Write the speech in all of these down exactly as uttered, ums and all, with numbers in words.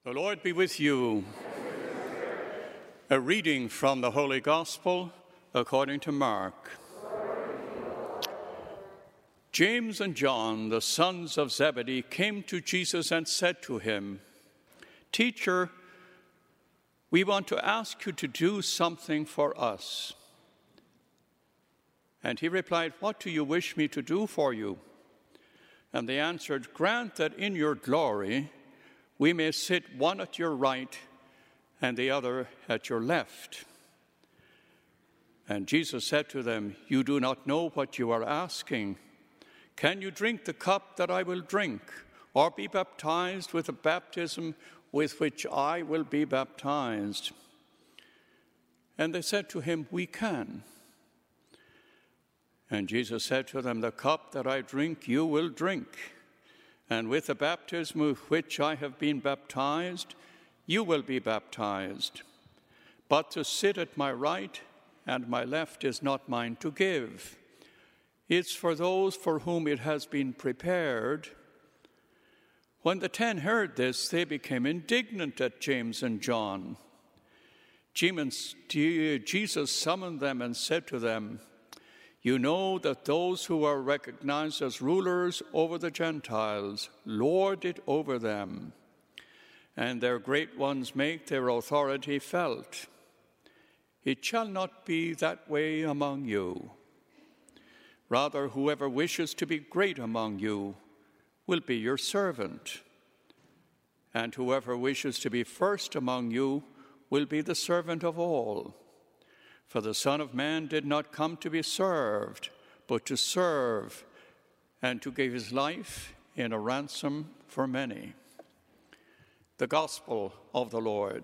The Lord be with you. A reading from the Holy Gospel according to Mark. James and John, the sons of Zebedee, came to Jesus and said to him, "Teacher, we want to ask you to do something for us." And he replied, "What do you wish me to do for you?" And they answered, "Grant that in your glory we may sit one at your right and the other at your left." And Jesus said to them, "You do not know what you are asking. Can you drink the cup that I will drink, or be baptized with the baptism with which I will be baptized?" And they said to him, "We can." And Jesus said to them, "The cup that I drink you will drink, and with the baptism with which I have been baptized, you will be baptized. But to sit at my right and my left is not mine to give. It's for those for whom it has been prepared." When the ten heard this, they became indignant at James and John. Jesus summoned them and said to them, "You know that those who are recognized as rulers over the Gentiles lord it over them, and their great ones make their authority felt. It shall not be that way among you. Rather, whoever wishes to be great among you will be your servant, and whoever wishes to be first among you will be the servant of all. For the Son of Man did not come to be served, but to serve, and to give his life in a ransom for many." The Gospel of the Lord.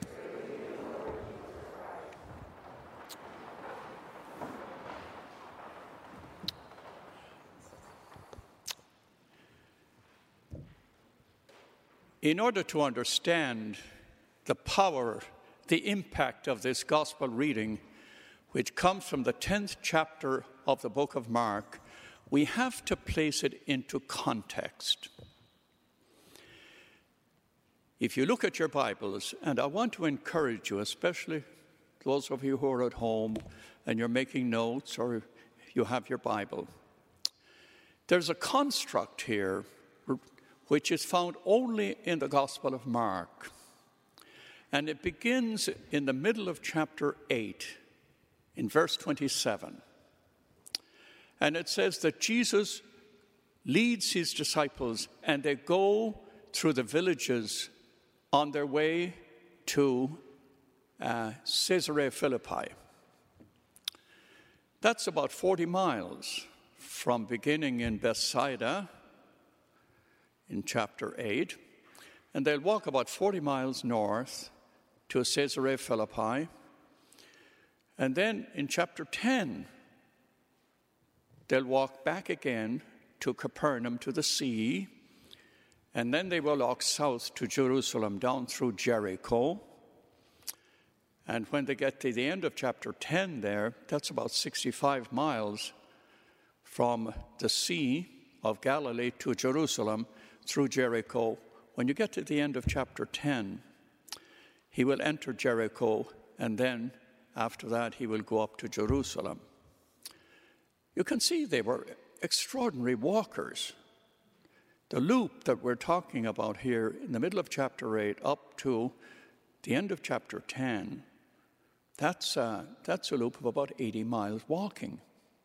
In order to understand the power, the impact of this Gospel reading, which comes from the tenth chapter of the book of Mark, we have to place it into context. If you look at your Bibles, and I want to encourage you, especially those of you who are at home and you're making notes or you have your Bible, there's a construct here which is found only in the Gospel of Mark. And it begins in the middle of chapter eight, in verse twenty-seven. And it says that Jesus leads his disciples, and they go through the villages on their way to uh, Caesarea Philippi. That's about forty miles from beginning in Bethsaida in chapter eight. And they'll walk about forty miles north to Caesarea Philippi. And then in chapter ten, they'll walk back again to Capernaum, to the sea. And then they will walk south to Jerusalem, down through Jericho. And when they get to the end of chapter ten there, that's about sixty-five miles from the Sea of Galilee to Jerusalem through Jericho. When you get to the end of chapter ten, he will enter Jericho, and then after that he will go up to Jerusalem. You can see they were extraordinary walkers. The loop that we're talking about here in the middle of chapter eight up to the end of chapter ten, that's, uh, that's a loop of about eighty miles walking.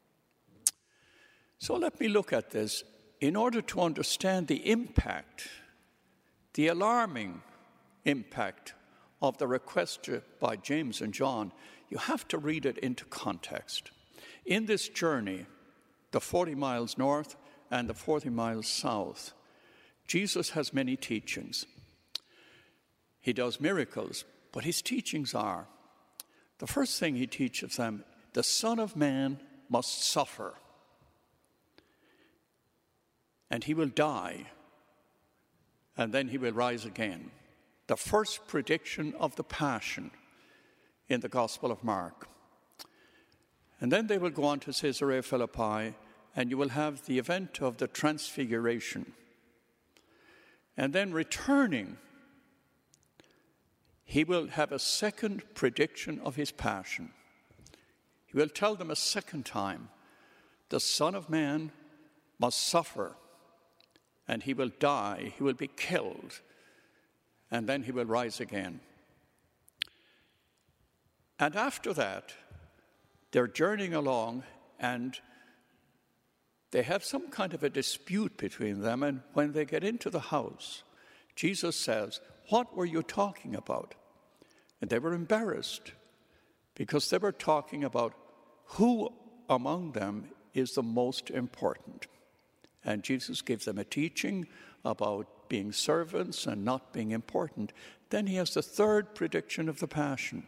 So let me look at this. In order to understand the impact, the alarming impact of the request by James and John, you have to read it into context. In this journey, the forty miles north and the forty miles south, Jesus has many teachings. He does miracles, but his teachings are, the first thing he teaches them, the Son of Man must suffer, and he will die, and then he will rise again. The first prediction of the Passion in the Gospel of Mark. And then they will go on to Caesarea Philippi, and you will have the event of the Transfiguration. And then returning he will have a second prediction of his passion. He will tell them a second time, the Son of Man must suffer, and he will die, he will be killed, and then he will rise again. And after that, they're journeying along, and they have some kind of a dispute between them, and when they get into the house, Jesus says, "What were you talking about?" And they were embarrassed because they were talking about who among them is the most important. And Jesus gives them a teaching about being servants and not being important. Then he has the third prediction of the Passion.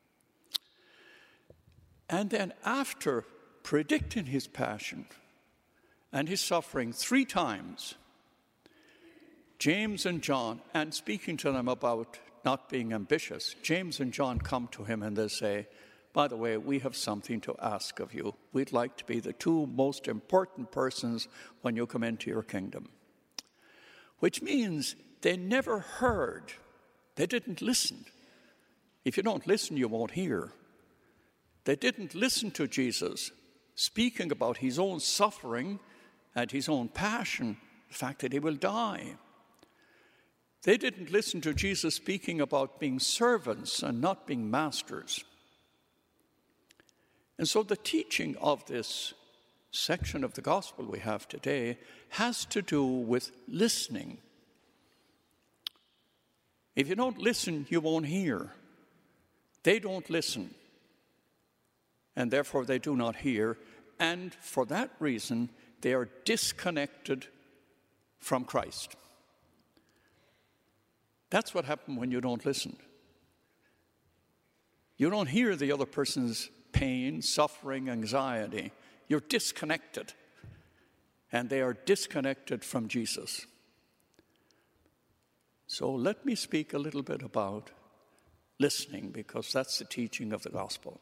And then after predicting his passion and his suffering three times, James and John, and speaking to them about not being ambitious, James and John come to him and they say, "By the way, we have something to ask of you. We'd like to be the two most important persons when you come into your kingdom." Which means they never heard. They didn't listen. If you don't listen, you won't hear. They didn't listen to Jesus speaking about his own suffering and his own passion, the fact that he will die. They didn't listen to Jesus speaking about being servants and not being masters. And so the teaching of this section of the gospel we have today has to do with listening. If you don't listen, you won't hear. They don't listen, and therefore they do not hear, and for that reason they are disconnected from Christ. That's what happens when you don't listen. You don't hear the other person's pain, suffering, anxiety. You're disconnected. And they are disconnected from Jesus. So let me speak a little bit about listening, because that's the teaching of the gospel.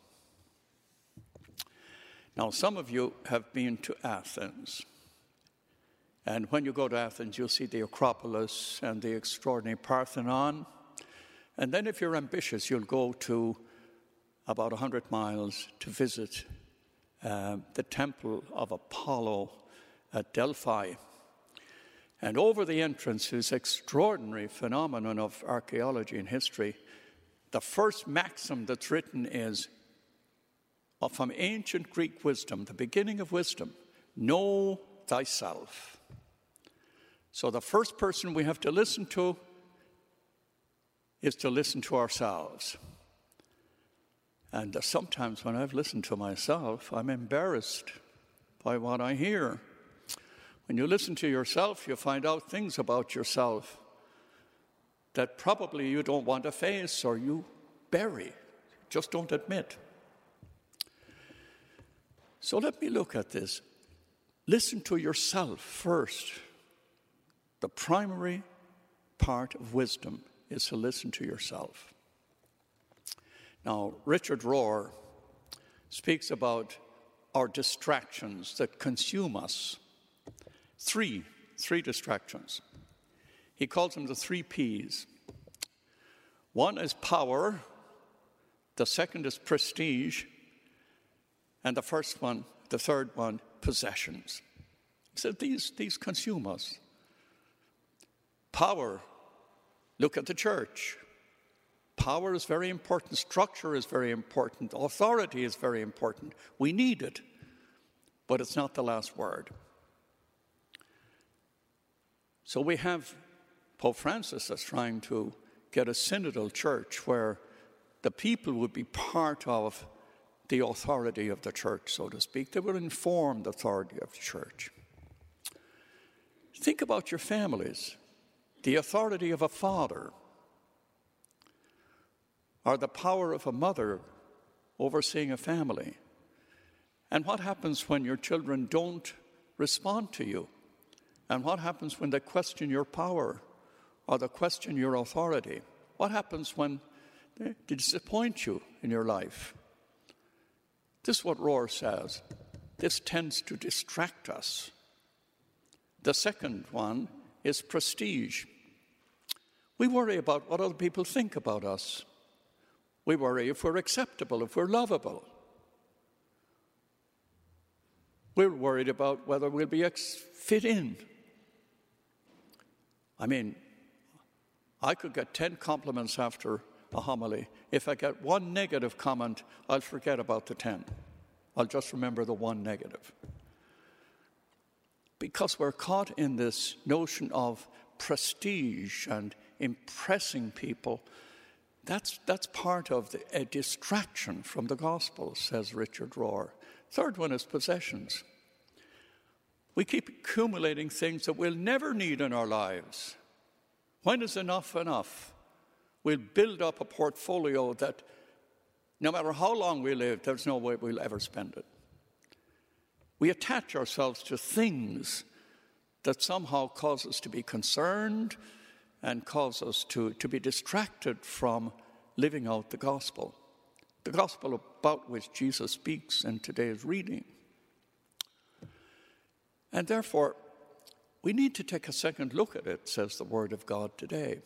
Now, some of you have been to Athens. And when you go to Athens, you'll see the Acropolis and the extraordinary Parthenon. And then if you're ambitious, you'll go to about one hundred miles to visit uh, the temple of Apollo at Delphi. And over the entrance is extraordinary phenomenon of archaeology and history. The first maxim that's written is, from ancient Greek wisdom, the beginning of wisdom, know thyself. So the first person we have to listen to is to listen to ourselves. And sometimes when I've listened to myself, I'm embarrassed by what I hear. When you listen to yourself, you find out things about yourself that probably you don't want to face or you bury, just don't admit. So let me look at this. Listen to yourself first. The primary part of wisdom is to listen to yourself. Now, Richard Rohr speaks about our distractions that consume us. Three, three distractions. He calls them the three P's. One is power, the second is prestige, and the first one, the third one, possessions. He said these, these consume us. Power, look at the church. Power is very important. Structure is very important. Authority is very important. We need it, but it's not the last word. So we have Pope Francis that's trying to get a synodal church where the people would be part of the authority of the church, so to speak. They would inform the authority of the church. Think about your families. The authority of a father, or the power of a mother overseeing a family. And what happens when your children don't respond to you? And what happens when they question your power or they question your authority? What happens when they disappoint you in your life? This is what Rohr says. This tends to distract us. The second one is prestige. We worry about what other people think about us. We worry if we're acceptable, if we're lovable. We're worried about whether we'll be ex- fit in. I mean, I could get ten compliments after a homily. If I get one negative comment, I'll forget about the ten. I'll just remember the one negative. Because we're caught in this notion of prestige and impressing people, that's, that's part of the, a distraction from the gospel, says Richard Rohr. Third one is possessions. We keep accumulating things that we'll never need in our lives. When is enough enough? We'll build up a portfolio that no matter how long we live, there's no way we'll ever spend it. We attach ourselves to things that somehow cause us to be concerned and cause us to, to be distracted from living out the gospel. The gospel about which Jesus speaks in today's reading. And therefore, we need to take a second look at it, says the Word of God today.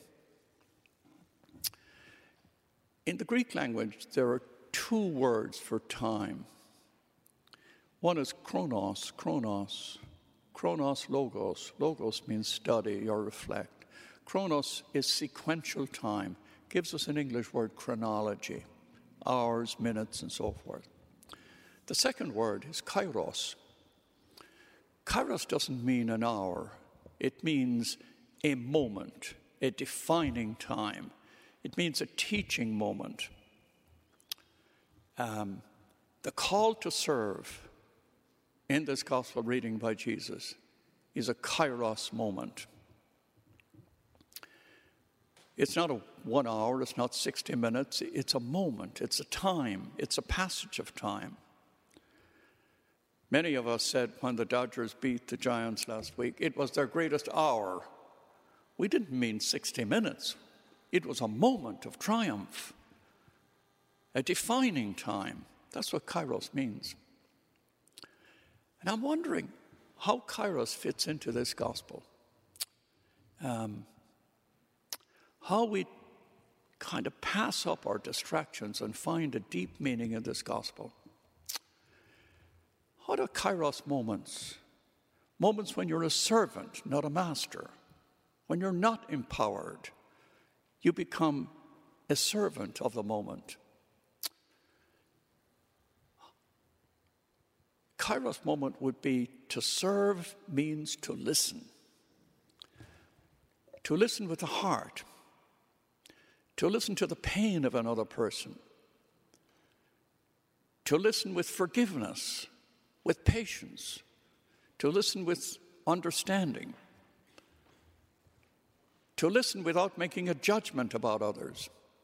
In the Greek language, there are two words for time. One is chronos, chronos. Chronos, logos. Logos means study or reflect. Chronos is sequential time. Gives us an English word, chronology. Hours, minutes, and so forth. The second word is kairos. Kairos doesn't mean an hour. It means a moment, a defining time. It means a teaching moment. Um, the call to serve in this gospel reading by Jesus is a kairos moment. It's not a one hour, it's not sixty minutes, it's a moment, it's a time, it's a passage of time. Many of us said when the Dodgers beat the Giants last week, it was their greatest hour. We didn't mean sixty minutes. It was a moment of triumph, a defining time. That's what kairos means. And I'm wondering how kairos fits into this gospel. Um, how we kind of pass up our distractions and find a deep meaning in this gospel. What are kairos moments? Moments when you're a servant, not a master. When you're not empowered, you become a servant of the moment. Kairos moment would be to serve means to listen. To listen with the heart. To listen to the pain of another person. To listen with forgiveness, with patience. To listen with understanding. To listen without making a judgment about others.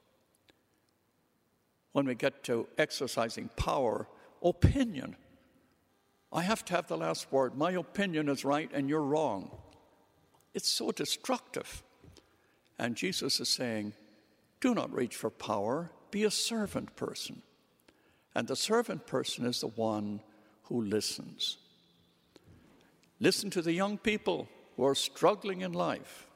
When we get to exercising power, opinion. I have to have the last word. My opinion is right and you're wrong. It's so destructive. And Jesus is saying, do not reach for power. Be a servant person. And the servant person is the one who listens. Listen to the young people who are struggling in life.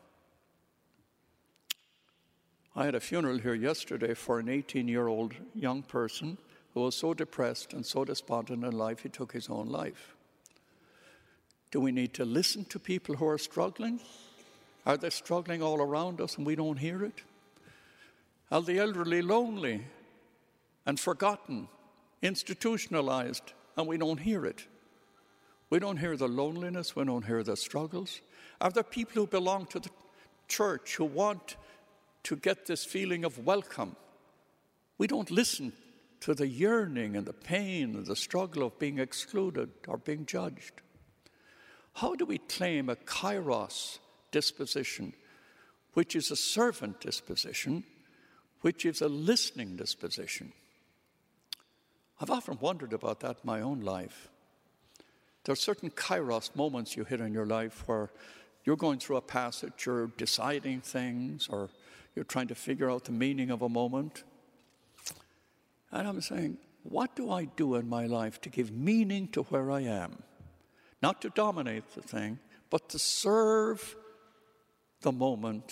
I had a funeral here yesterday for an eighteen-year-old young person who was so depressed and so despondent in life, he took his own life. Do we need to listen to people who are struggling? Are they struggling all around us and we don't hear it? Are the elderly lonely and forgotten, institutionalized, and we don't hear it? We don't hear the loneliness, we don't hear the struggles. Are there people who belong to the church who want to get this feeling of welcome? We don't listen to the yearning and the pain and the struggle of being excluded or being judged. How do we claim a kairos disposition, which is a servant disposition, which is a listening disposition? I've often wondered about that in my own life. There are certain kairos moments you hit in your life where you're going through a passage, you're deciding things, or you're trying to figure out the meaning of a moment. And I'm saying, what do I do in my life to give meaning to where I am? Not to dominate the thing, but to serve the moment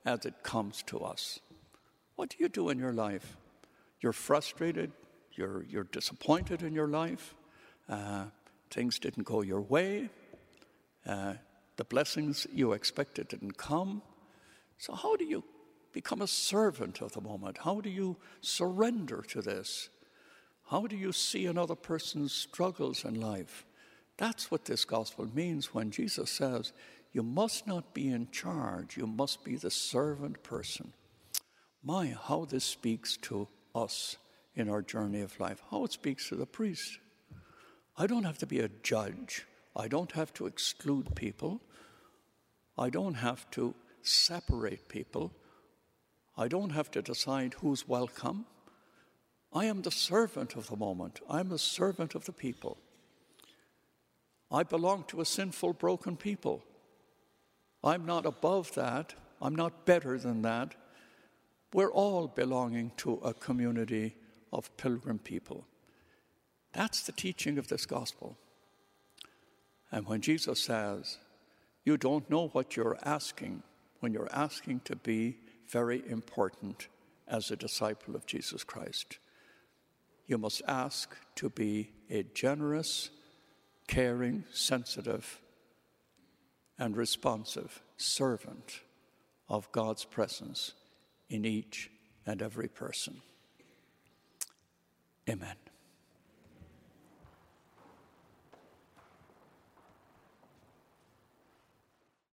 as it comes to us. What do you do in your life? You're frustrated, you're, you're disappointed in your life, uh, things didn't go your way, uh, the blessings you expected didn't come. So how do you become a servant of the moment? How do you surrender to this? How do you see another person's struggles in life? That's what this gospel means when Jesus says, you must not be in charge, you must be the servant person. My, how this speaks to us in our journey of life, how it speaks to the priest. I don't have to be a judge. I don't have to exclude people. I don't have to separate people. I don't have to decide who's welcome. I am the servant of the moment. I'm a servant of the people. I belong to a sinful, broken people. I'm not above that. I'm not better than that. We're all belonging to a community of pilgrim people. That's the teaching of this gospel. And when Jesus says, you don't know what you're asking, when you're asking to be very important as a disciple of Jesus Christ, you must ask to be a generous, caring, sensitive, and responsive servant of God's presence in each and every person. Amen.